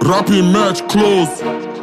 Rapping merch close.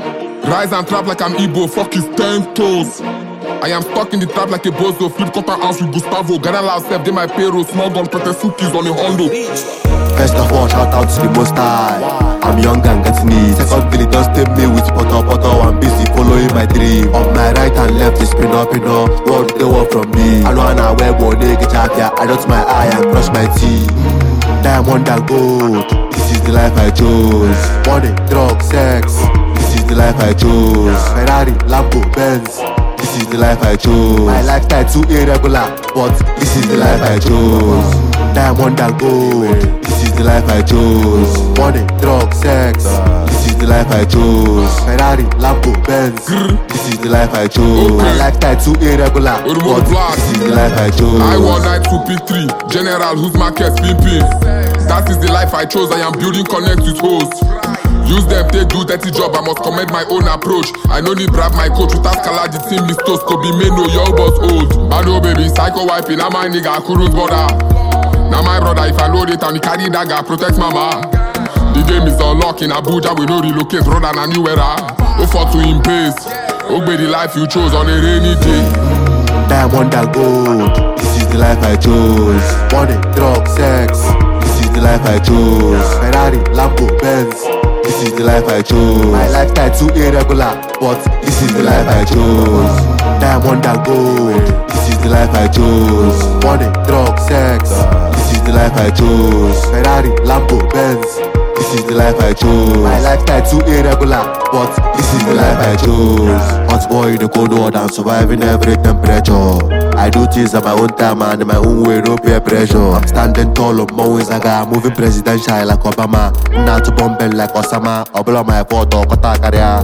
Rise and trap like I'm Igbo, fuck his 10 toes. I am stuck in the trap like a bozo. Flip cutter house with Gustavo. Gather loud self, they my payroll. Small gun, put the suitcase on the Hondo. First of all, shout out to the most high. I'm young and getting it. Secondly, don't stay me with potter. I'm busy following my dream. On my right and left is pin up. What they want from me? I know I wear one nigga jacket. I dot my eye and brush my teeth. Diamond and gold. This is the life I chose. Money, drugs, sex. This is the life I chose. Ferrari, Lambo, Benz. This is the life I chose. My lifestyle too irregular, but this is the life I chose. Diamond and gold. This is the life I chose. Money, drugs, sex. This is the life I chose. Ferrari, Lambo, Benz. This is the life I chose. My lifestyle too irregular, but this is the life I chose. I want night to pick 3. General whose market pimping. That is the life I chose. I am building connect with hosts. Use them, take do dirty job, I must commend my own approach. I no need brave my coach, without Kala the team mistos, Kobe Meno, young boss old. I know baby, psycho wiping, I'm my nigga, I couldn't bother. Now my brother, if I load it and he carry dagger, protect mama. The game is unlocked in Abuja, we no relocate, brother, and new era. Offer to him pace, obey the life you chose on a rainy day. Diamond and gold, this is the life I chose. Money, drugs, sex, this is the life I chose. Ferrari, Lambo, Benz. This is the life I chose. My lifestyle too irregular, but this is the life I chose. Diamond and gold. This is the life I chose. Money, drugs, sex. This is the life I chose. Ferrari, Lambo, Benz. This is the life I chose. My lifestyle too irregular, but this is the life I chose. Hot boy in the cold water and surviving every temperature. I do things at my own time and in my own way, no peer pressure. I'm standing tall on Mo Zaga, moving presidential like Obama. Not to bombing like Osama. I blow my photo, Kota career.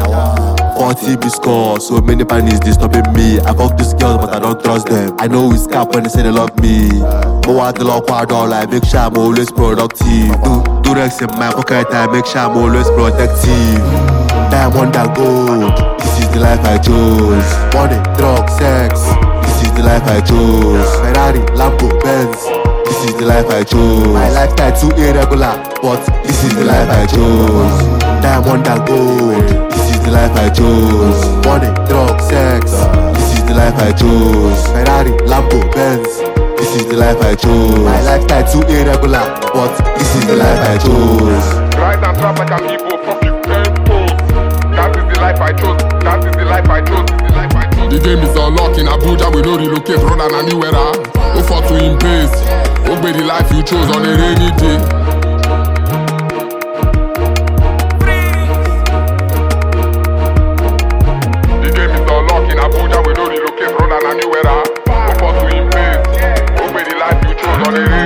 40 be score, so many panics disturbing me. I fuck these girls, but I don't trust them. I know it's cap when they say they love me. But what the law quadro, I make sure I'm always productive. Do Rex in my pocket, I make sure I'm always protective. Diamond and gold, this is the life I chose. Money, drugs, sex. This is the life I chose. Ferrari, Lambo, Benz. This is the life I chose. My lifestyle too irregular, but this is the life I chose. Diamond and gold. This is the life I chose. Money, drugs, sex. This is the life I chose. Ferrari, Lambo, Benz. This is the life I chose. My lifestyle too irregular, but this is the life I chose. Rise and trap like I'm Igbo, fuck his 10 toes. That is the life I chose. That is the life I chose. The game is unlocked in Abuja, we no relocate, brother, and new era. Offer to him pace, obey the life you chose on a rainy day. The game is unlocked in Abuja, we no relocate, brother, and new era. Offer to him pace, obey the life you chose on a rainy day.